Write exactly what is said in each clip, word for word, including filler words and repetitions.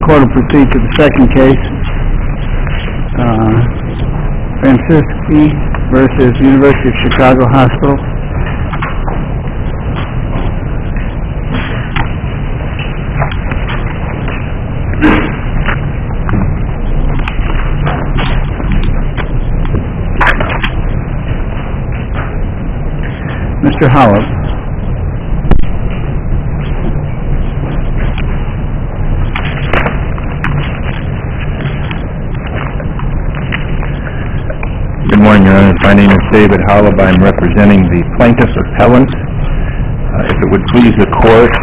Court will proceed to the second case, uh, Franciski versus University of Chicago Hospital. Mister Howell. Good morning, Your Honor. My name is David Holub. I'm representing the plaintiff appellant. Uh, if it would please the court,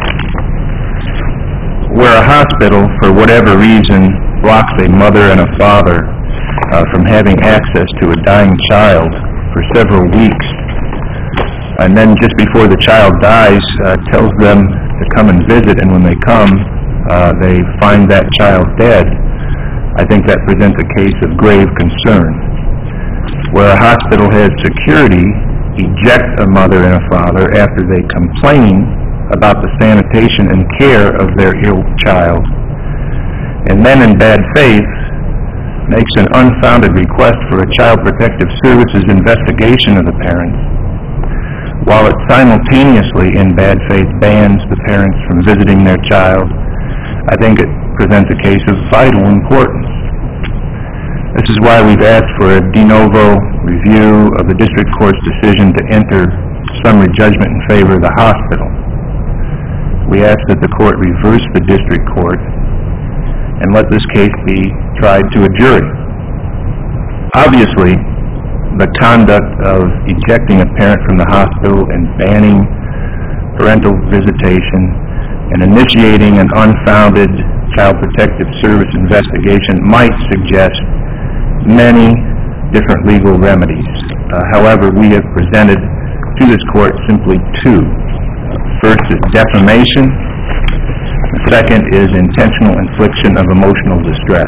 where a hospital, for whatever reason, blocks a mother and a father uh, from having access to a dying child for several weeks, and then just before the child dies, uh, tells them to come and visit, and when they come, uh, they find that child dead, I think that presents a case of grave concern. Where a hospital has security eject a mother and a father after they complain about the sanitation and care of their ill child, and then in bad faith makes an unfounded request for a Child Protective Services investigation of the parents, while it simultaneously in bad faith bans the parents from visiting their child, I think it presents a case of vital importance. This is why we've asked for a de novo review of the district court's decision to enter summary judgment in favor of the hospital. We ask that the court reverse the district court and let this case be tried to a jury. Obviously, the conduct of ejecting a parent from the hospital and banning parental visitation and initiating an unfounded Child Protective Service investigation might suggest many different legal remedies. Uh, however, we have presented to this court simply two. First is defamation. The second is intentional infliction of emotional distress.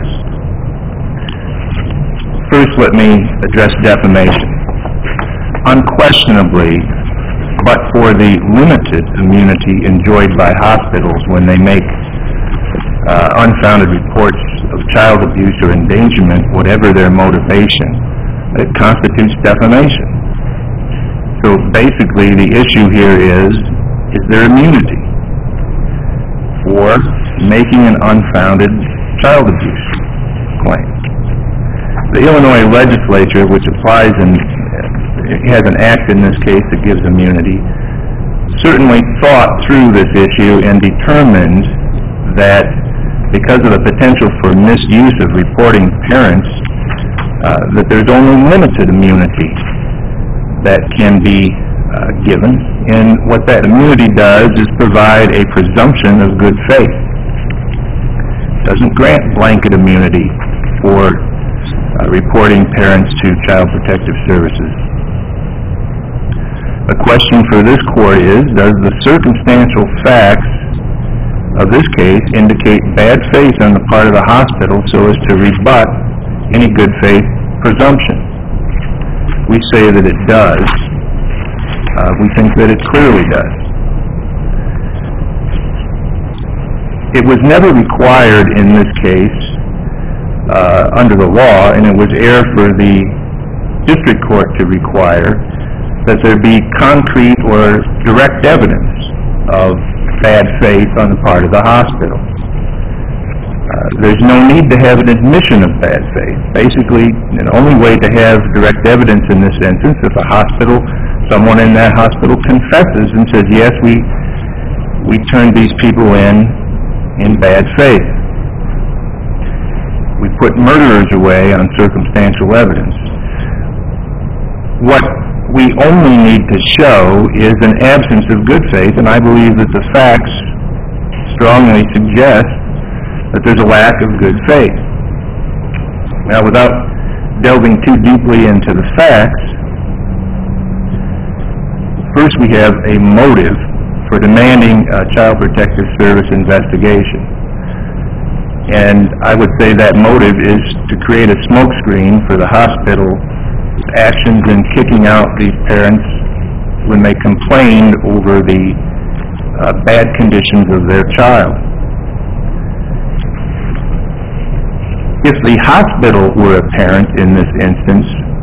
First, let me address defamation. Unquestionably, but for the limited immunity enjoyed by hospitals when they make uh, unfounded reports of child abuse or endangerment, whatever their motivation, it constitutes defamation. So basically the issue here is, is there immunity for making an unfounded child abuse claim? The Illinois legislature, which applies and has an act in this case that gives immunity, certainly thought through this issue and determined that because of the potential for misuse of reporting parents, uh, that there's only limited immunity that can be uh, given, and what that immunity does is provide a presumption of good faith. It doesn't grant blanket immunity for uh, reporting parents to Child Protective Services. The question for this court is, does the circumstantial facts of this case indicate bad faith on the part of the hospital so as to rebut any good faith presumption? We say that it does. Uh, we think that it clearly does. It was never required in this case uh, under the law, and it was error for the district court to require that there be concrete or direct evidence of bad faith on the part of the hospital. Uh, there's no need to have an admission of bad faith. Basically, the only way to have direct evidence in this instance, if a hospital, someone in that hospital confesses and says, yes, we we turned these people in in bad faith. We put murderers away on circumstantial evidence. What we only need to show is an absence of good faith, and I believe that the facts strongly suggest that there's a lack of good faith. Now, without delving too deeply into the facts, first we have a motive for demanding a Child Protective Service investigation. And I would say that motive is to create a smokescreen for the hospital actions in kicking out these parents when they complained over the uh, bad conditions of their child. If the hospital were a parent in this instance,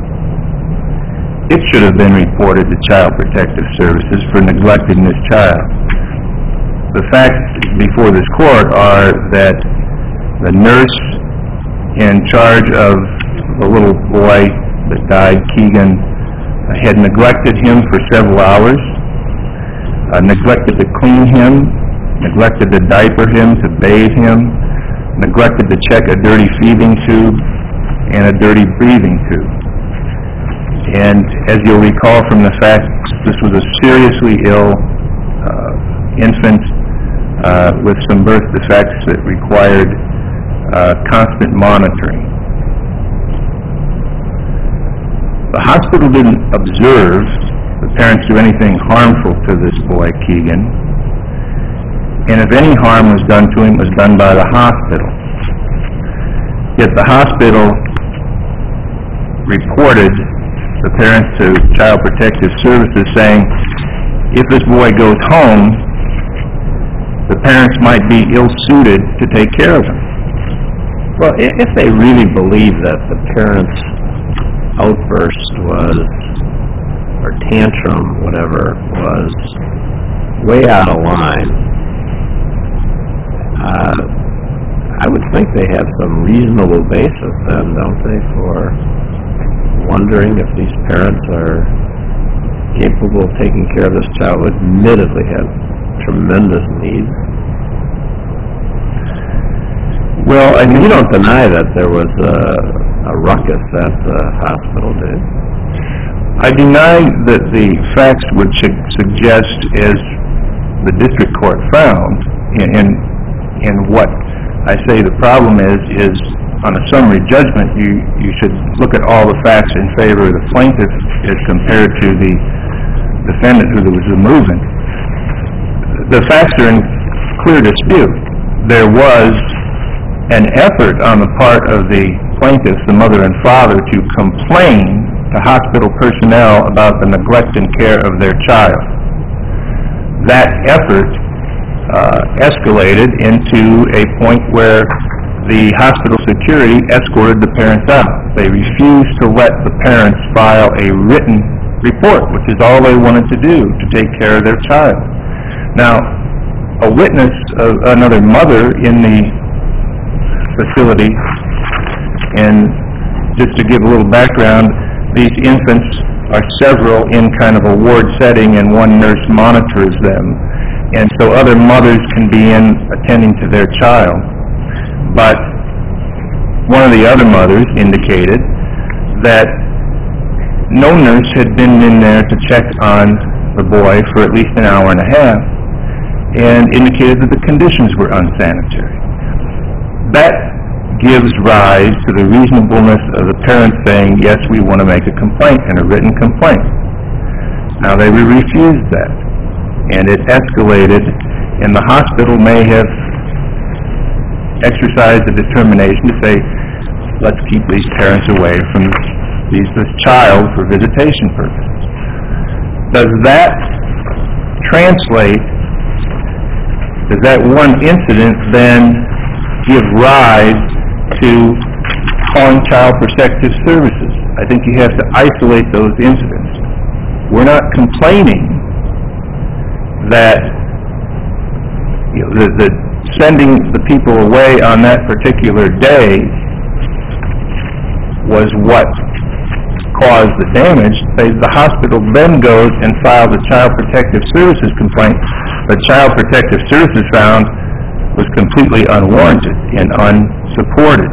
it should have been reported to Child Protective Services for neglecting this child. The facts before this court are that the nurse in charge of the little boy that died, Keegan, had neglected him for several hours, uh, neglected to clean him, neglected to diaper him, to bathe him, neglected to check a dirty feeding tube and a dirty breathing tube. And as you'll recall from the facts, this was a seriously ill uh, infant uh, with some birth defects that required uh, constant monitoring. The hospital didn't observe the parents do anything harmful to this boy, Keegan, and if any harm was done to him, it was done by the hospital. Yet the hospital reported the parents to Child Protective Services saying, if this boy goes home, the parents might be ill-suited to take care of him. Well, i- if they really believe that the parents' outburst was, or tantrum, whatever, was way out of line, uh, I would think they have some reasonable basis then, don't they, for wondering if these parents are capable of taking care of this child who admittedly has tremendous needs. Well, I I mean, mean, you don't deny that there was a, a ruckus at the hospital, did you? I deny that the facts would su- suggest, as the district court found, in, in what I say the problem is, is on a summary judgment, you, you should look at all the facts in favor of the plaintiff as compared to the defendant who was the movement. The facts are in clear dispute. There was an effort on the part of the plaintiffs, the mother and father, to complain to hospital personnel about the neglect and care of their child. That effort uh, escalated into a point where the hospital security escorted the parents out. They refused to let the parents file a written report, which is all they wanted to do to take care of their child. Now, a witness, uh, another mother in the facility, and just to give a little background, these infants are several in kind of a ward setting, and one nurse monitors them, and so other mothers can be in attending to their child. But one of the other mothers indicated that no nurse had been in there to check on the boy for at least an hour and a half, and indicated that the conditions were unsanitary. That gives rise to the reasonableness of the parents saying, yes, we want to make a complaint, and a written complaint. Now, they refused that, and it escalated, and the hospital may have exercised a determination to say, let's keep these parents away from these, this child for visitation purposes. Does that translate, does that one incident then give rise to calling Child Protective Services? I think you have to isolate those incidents. We're not complaining that, you know, the, the sending the people away on that particular day was what caused the damage. They, the hospital then goes and files a Child Protective Services complaint. The Child Protective Services found was completely unwarranted and unsupported.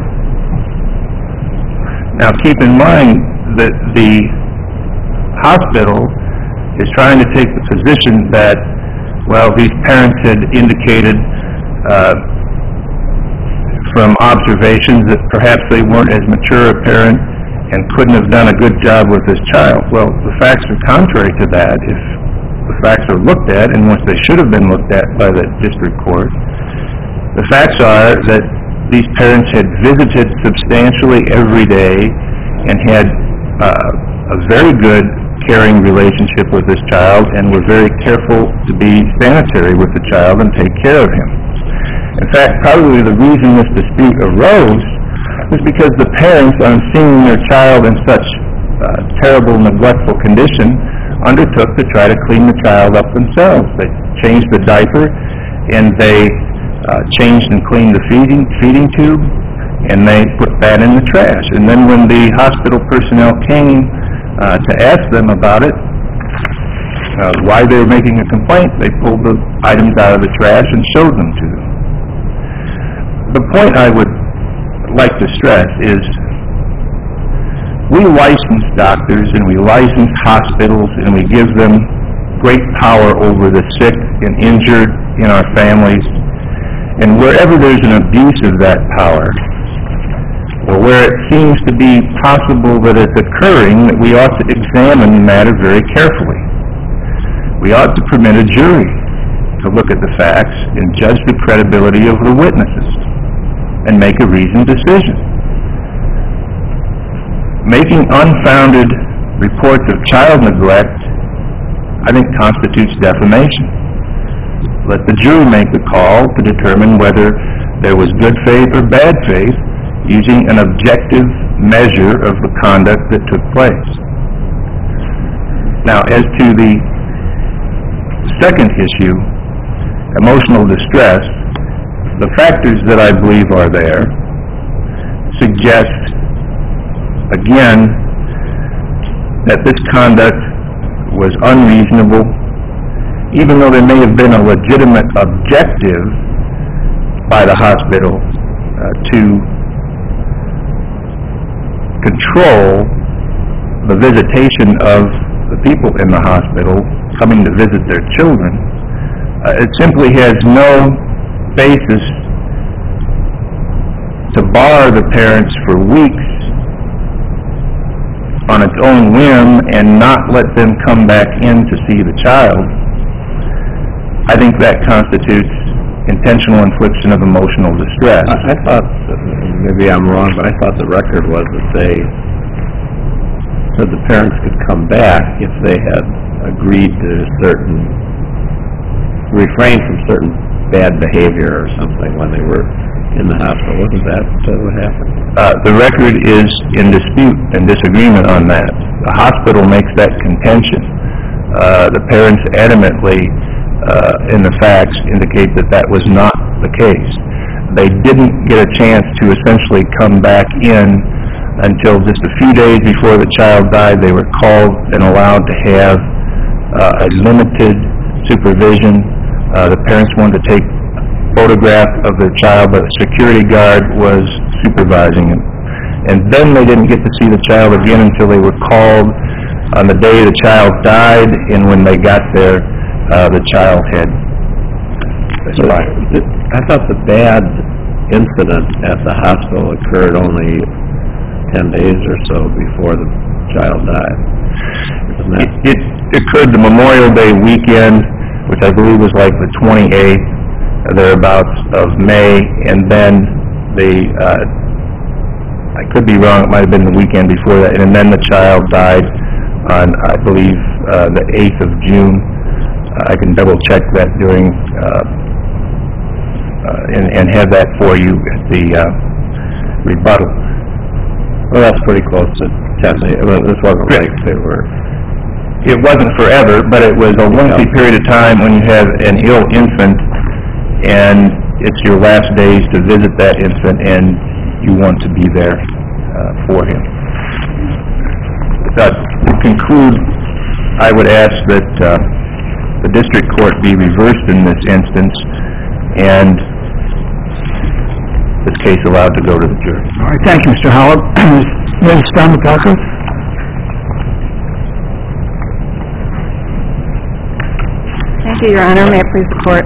Now, keep in mind that the hospital is trying to take the position that, well, these parents had indicated uh, from observations that perhaps they weren't as mature a parent and couldn't have done a good job with this child. Well, the facts are contrary to that. If the facts are looked at, and once they should have been looked at by the district court, the facts are that these parents had visited substantially every day and had uh, a very good caring relationship with this child and were very careful to be sanitary with the child and take care of him. In fact, probably the reason this dispute arose was because the parents, on seeing their child in such uh, terrible, neglectful condition, undertook to try to clean the child up themselves. They changed the diaper, and they uh, changed and cleaned the feeding feeding tube, and they put that in the trash. And then when the hospital personnel came uh, to ask them about it, uh, why they were making a complaint, they pulled the items out of the trash and showed them to them. The point I would like to stress is we license doctors and we license hospitals and we give them great power over the sick and injured in our families. And wherever there's an abuse of that power, or where it seems to be possible that it's occurring, that we ought to examine the matter very carefully. We ought to permit a jury to look at the facts and judge the credibility of the witnesses and make a reasoned decision. Making unfounded reports of child neglect, I think, constitutes defamation. Let the jury make the call to determine whether there was good faith or bad faith using an objective measure of the conduct that took place. Now, as to the second issue, emotional distress, the factors that I believe are there suggest, again, that this conduct was unreasonable, even though there may have been a legitimate objective by the hospital uh, to control the visitation of the people in the hospital coming to visit their children. Uh, it simply has no basis to bar the parents for weeks on its own whim and not let them come back in to see the child. I think that constitutes intentional infliction of emotional distress. I, I thought, that, maybe I'm wrong, but I thought the record was that they said the parents could come back if they had agreed to certain, refrain from certain bad behavior or something when they were in the hospital. Wasn't that uh, what happened? Uh, the record is in dispute and disagreement on that. The hospital makes that contention. Uh, the parents adamantly, uh, in the facts, indicate that that was not the case. They didn't get a chance to essentially come back in until just a few days before the child died. They were called and allowed to have uh, a limited supervision. Uh, the parents wanted to take photograph of their child, but a security guard was supervising it. And then they didn't get to see the child again until they were called on the day the child died, and when they got there, uh, the child had expired. So, I thought the bad incident at the hospital occurred only ten days or so before the child died. Isn't that? It, it occurred the Memorial Day weekend, which I believe was like the twenty-eighth, thereabouts, of May, and then the, uh, I could be wrong, it might have been the weekend before that, and then the child died on, I believe, uh, the eighth of June. Uh, I can double check that during, uh, uh, and, and have that for you at the uh, rebuttal. Well, that's pretty close to ten days. Well, this wasn't like they were... It wasn't forever, but it was a lengthy period of time when you have an ill infant and it's your last days to visit that infant and you want to be there uh, for him. Uh, to conclude, I would ask that uh, the district court be reversed in this instance and this case allowed to go to the jury. All right, thank you, Mister Howard. Miz Stamakakis? Thank you, Your Honor. May it please the Court.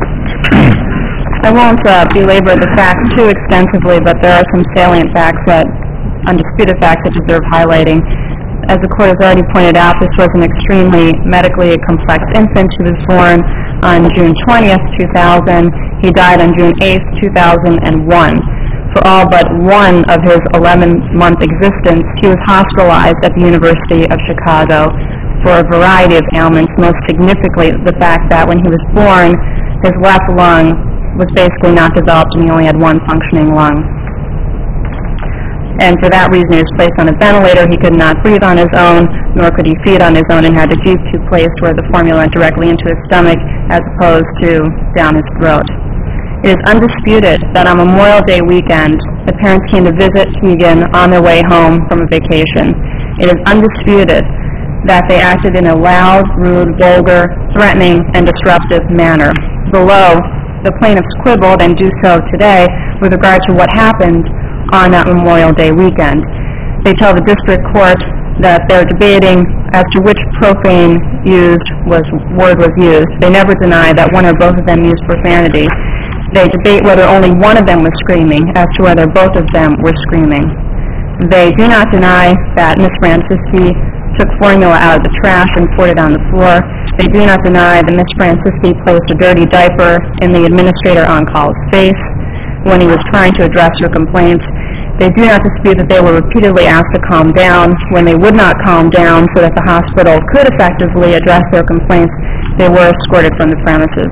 I won't uh, belabor the facts too extensively, but there are some salient facts, that undisputed facts that deserve highlighting. As the Court has already pointed out, this was an extremely medically complex infant who was born on June twentieth, two thousand. He died on June eighth, two thousand one. For all but one of his eleven-month existence, he was hospitalized at the University of Chicago for a variety of ailments, most significantly the fact that when he was born, his left lung was basically not developed and he only had one functioning lung. and for that reason he was placed on a ventilator. He could not breathe on his own, nor could he feed on his own, and had a G tube placed where the formula went directly into his stomach as opposed to down his throat. It is undisputed that on Memorial Day weekend, the parents came to visit Keegan on their way home from a vacation. It is undisputed that they acted in a loud, rude, vulgar, threatening, and disruptive manner. Below, the plaintiffs quibbled, and do so today, with regard to what happened on that Memorial Day weekend. They tell the district court that they're debating as to which profane used was, word was used. They never deny that one or both of them used profanity. They debate whether only one of them was screaming as to whether both of them were screaming. They do not deny that Miz Francisci took formula out of the trash and poured it on the floor. They do not deny that Miz Francisci placed a dirty diaper in the administrator on-call's face when he was trying to address her complaints. They do not dispute that they were repeatedly asked to calm down. When they would not calm down so that the hospital could effectively address their complaints, they were escorted from the premises.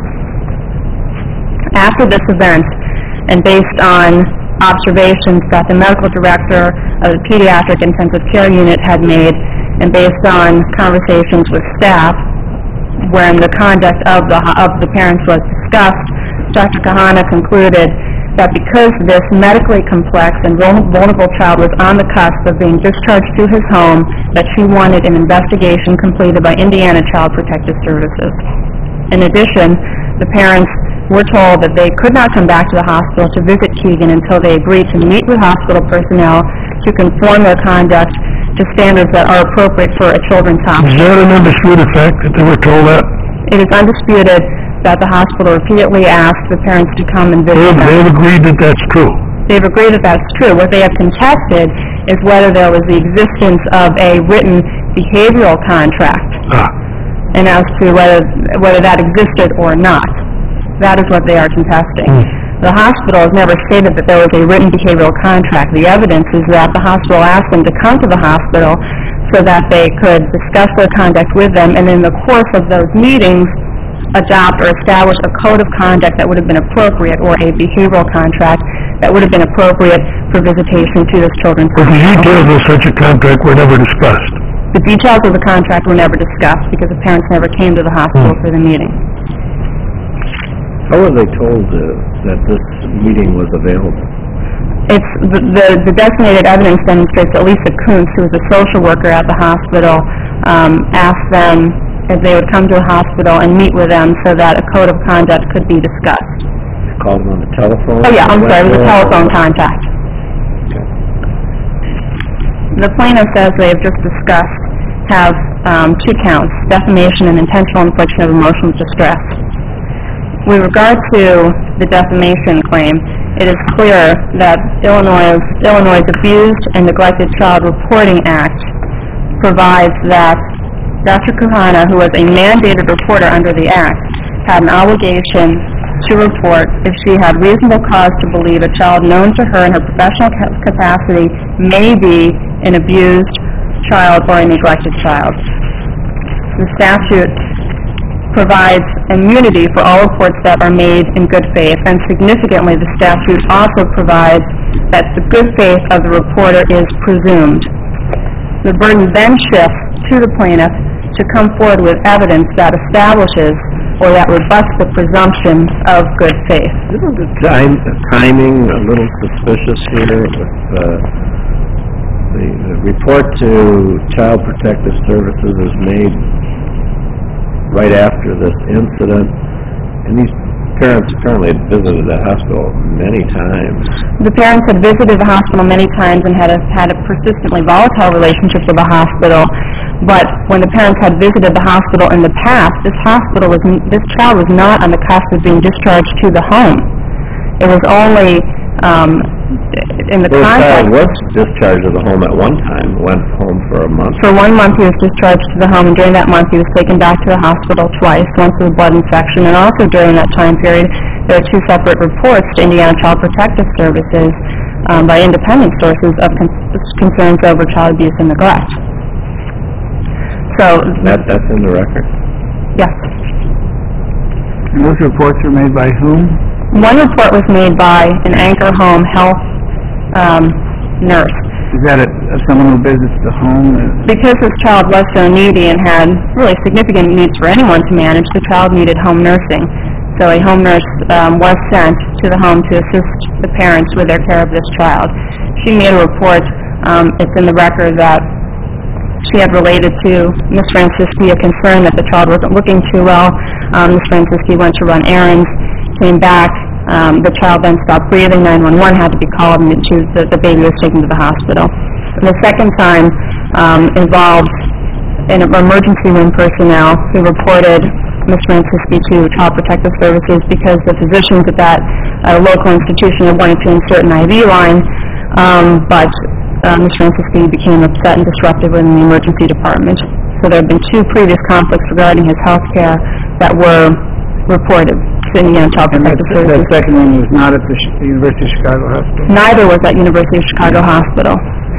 After this event, and based on observations that the medical director of the pediatric intensive care unit had made, and based on conversations with staff when the conduct of the, of the parents was discussed, Doctor Kahana concluded that because this medically complex and vulnerable child was on the cusp of being discharged to his home, that she wanted an investigation completed by Indiana Child Protective Services. In addition, the parents were told that they could not come back to the hospital to visit Keegan until they agreed to meet with hospital personnel to conform their conduct to standards that are appropriate for a children's hospital. Is that an undisputed fact that they were told that? It is undisputed that the hospital repeatedly asked the parents to come and visit They've, them. they've agreed that that's true. They've agreed that that's true. What they have contested is whether there was the existence of a written behavioral contract, Ah. and as to whether whether that existed or not. That is what they are contesting. Hmm. The hospital has never stated that there was a written behavioral contract. The evidence is that the hospital asked them to come to the hospital so that they could discuss their conduct with them, and in the course of those meetings, adopt or establish a code of conduct that would have been appropriate, or a behavioral contract that would have been appropriate for visitation to this children's But the hospital. details of such a contract were never discussed. The details of the contract were never discussed because the parents never came to the hospital Hmm. for the meeting. How were they told uh, that this meeting was available? It's the, the, the designated evidence demonstrates that Lisa Kuntz, who was a social worker at the hospital, um, asked them if they would come to the hospital and meet with them so that a code of conduct could be discussed. They called them on the telephone? Oh yeah, I'm sorry, it was a telephone contact. Okay. The plaintiffs, as they have just discussed, have um, two counts, defamation and intentional infliction of emotional distress. With regard to the defamation claim, it is clear that Illinois' Illinois' Abused and Neglected Child Reporting Act provides that Doctor Kahana, who was a mandated reporter under the Act, had an obligation to report if she had reasonable cause to believe a child known to her in her professional ca- capacity may be an abused child or a neglected child. The statute provides immunity for all reports that are made in good faith, and significantly the statute also provides that the good faith of the reporter is presumed. The burden then shifts to the plaintiff to come forward with evidence that establishes or that rebuts the presumption of good faith. Isn't the time, the timing a little suspicious here with uh, the, the report to Child Protective Services is made right after this incident, and these parents apparently had visited the hospital many times. The parents had visited the hospital many times and had a, had a persistently volatile relationship with the hospital, but when the parents had visited the hospital in the past, this hospital was, this child was not on the cusp of being discharged to the home. It was only um, in the The child context... was discharged to the home at one time, went home for a month. For one month he was discharged to the home, and during that month he was taken back to the hospital twice, once with a blood infection, and also during that time period there are two separate reports to Indiana Child Protective Services um, by independent sources of con- concerns over child abuse and neglect. So, That, that's in the record? yes. And those reports were made by whom? One report was made by an Anchor Home health um, nurse. Is that a, a someone who visits the home? Because this child was so needy and had really significant needs for anyone to manage, the child needed home nursing. So a home nurse um, was sent to the home to assist the parents with their care of this child. She made a report, um, it's in the record, that she had related to Miz Francisci a concern that the child wasn't looking too well. Um, Miz Francisci went to run errands, came back. Um, the child then stopped breathing. nine one one had to be called, and she, the, the baby was taken to the hospital. And the second time um, involved an emergency room personnel who reported Miz Francisci to Child Protective Services because the physicians at that uh, local institution had wanted to insert an I V line, um, but uh, Miz Francisci became upset and disruptive within the emergency department. So there have been two previous conflicts regarding his health care that were reported to Indiana Child Protective Services. The second one was not at the, Sh the University of Chicago Hospital? Neither was at University of Chicago Hospital.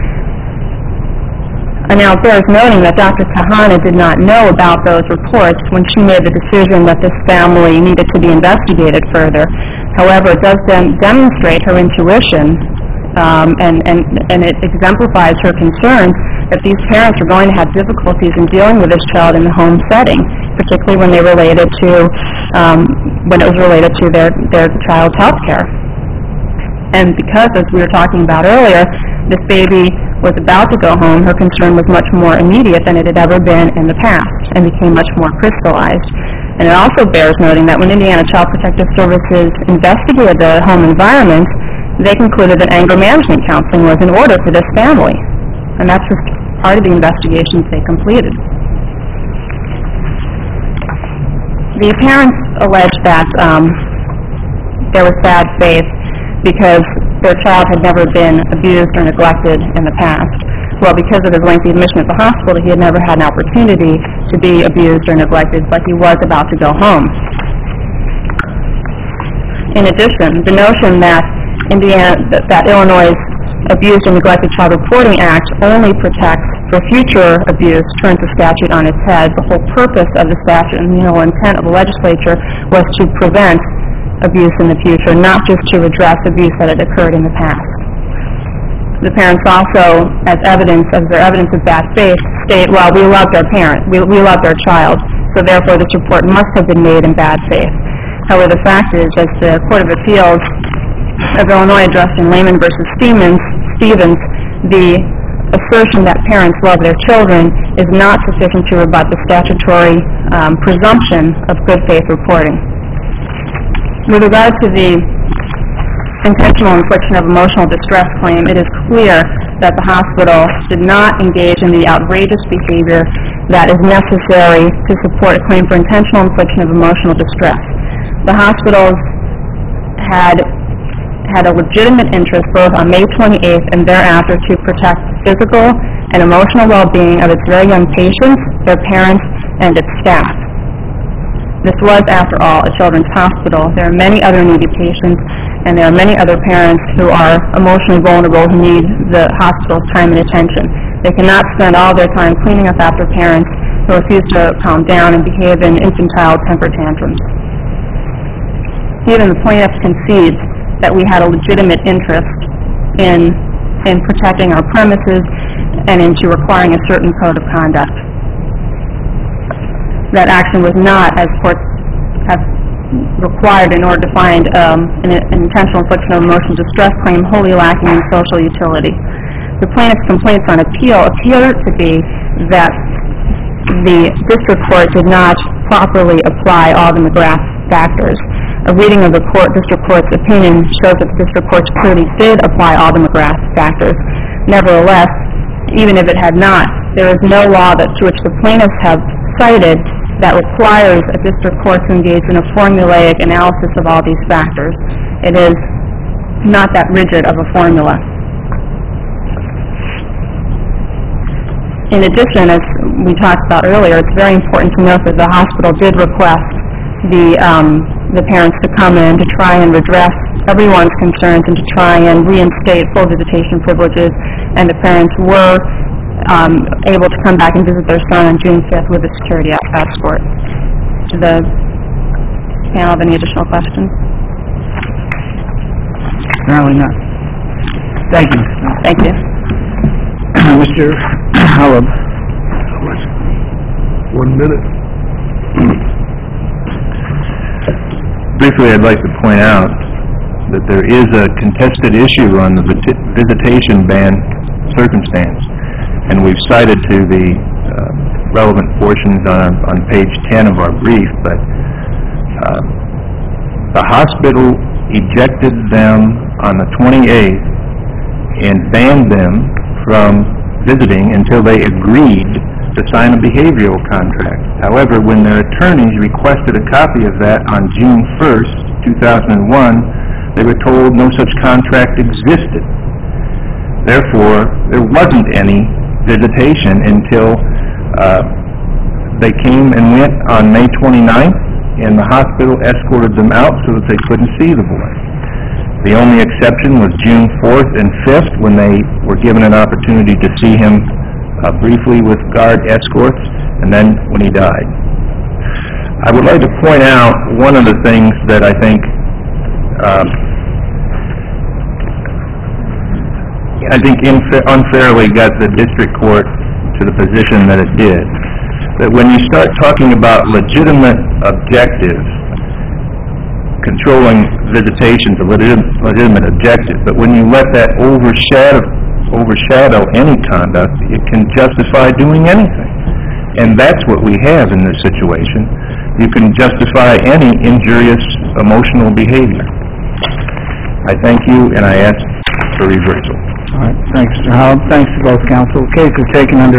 And now it bears noting that Doctor Kahana did not know about those reports when she made the decision that this family needed to be investigated further. However, it does then demonstrate her intuition, um, and, and, and it exemplifies her concern that these parents are going to have difficulties in dealing with this child in the home setting, particularly when they related to um, when it was related to their, their child's health care. And because, as we were talking about earlier, this baby was about to go home, her concern was much more immediate than it had ever been in the past and became much more crystallized. And it also bears noting that when Indiana Child Protective Services investigated the home environment, they concluded that anger management counseling was in order for this family. And that's just part of the investigations they completed. The parents alleged that um, there was bad faith because their child had never been abused or neglected in the past. Well, because of his lengthy admission at the hospital, he had never had an opportunity to be abused or neglected, but he was about to go home. In addition, the notion that Indiana, that, that Illinois' Abused and Neglected Child Reporting Act only protects for future abuse turns the statute on its head. The whole purpose of the statute and the whole intent of the legislature was to prevent abuse in the future, not just to address abuse that had occurred in the past. The parents also, as evidence, as their evidence of bad faith, state, well, we loved our parent, we, we loved our child, so therefore this report must have been made in bad faith. However, the fact is, as the Court of Appeals of Illinois addressed in Lehman versus Stevens, Stevens, the assertion that parents love their children is not sufficient to rebut the statutory um, presumption of good faith reporting. With regard to the intentional infliction of emotional distress claim, it is clear that the hospital did not engage in the outrageous behavior that is necessary to support a claim for intentional infliction of emotional distress. The hospitals had had a legitimate interest both on May twenty-eighth and thereafter to protect the physical and emotional well-being of its very young patients, their parents, and its staff. This was, after all, a children's hospital. There are many other needy patients, and there are many other parents who are emotionally vulnerable who need the hospital's time and attention. They cannot spend all their time cleaning up after parents who refuse to calm down and behave in infantile temper tantrums. Even the plaintiff concedes that we had a legitimate interest in, in protecting our premises and into requiring a certain code of conduct. That action was not, as courts have required in order to find um, an, an intentional infliction of emotional distress claim, wholly lacking in social utility. The plaintiff's complaints on appeal appear to be that the district court did not properly apply all the McGrath factors. A reading of the court, district court's opinion shows that the district court clearly did apply all the McGrath factors. Nevertheless, even if it had not, there is no law that, to which the plaintiffs have cited that requires a district court to engage in a formulaic analysis of all these factors. It is not that rigid of a formula. In addition, as we talked about earlier, it's very important to note that the hospital did request the, um, the parents to come in to try and redress everyone's concerns and to try and reinstate full visitation privileges, and the parents were Um, able to come back and visit their son on June fifth with a security escort. Do the panel have any additional questions? Apparently not. Thank you. Thank you. Mister Halib. One minute. Briefly, I'd like to point out that there is a contested issue on the visi- visitation ban circumstance, and we've cited to the uh, relevant portions on, on page ten of our brief, but uh, the hospital ejected them on the twenty-eighth and banned them from visiting until they agreed to sign a behavioral contract. However, when their attorneys requested a copy of that on June first, two thousand one, they were told no such contract existed. Therefore, there wasn't any visitation until uh, they came and went on May twenty-ninth, and the hospital escorted them out so that they couldn't see the boy. The only exception was June fourth and fifth, when they were given an opportunity to see him uh, briefly with guard escorts, and then when he died. I would like to point out one of the things that I think uh, I think infa- unfairly got the district court to the position that it did. That when you start talking about legitimate objectives, controlling visitations, a legitimate, legitimate objective, but when you let that overshadow, overshadow any conduct, it can justify doing anything. And that's what we have in this situation. You can justify any injurious emotional behavior. I thank you, and I ask for reversal. All right, thanks, Mister Halib. Thanks to both counsel. The case is taken under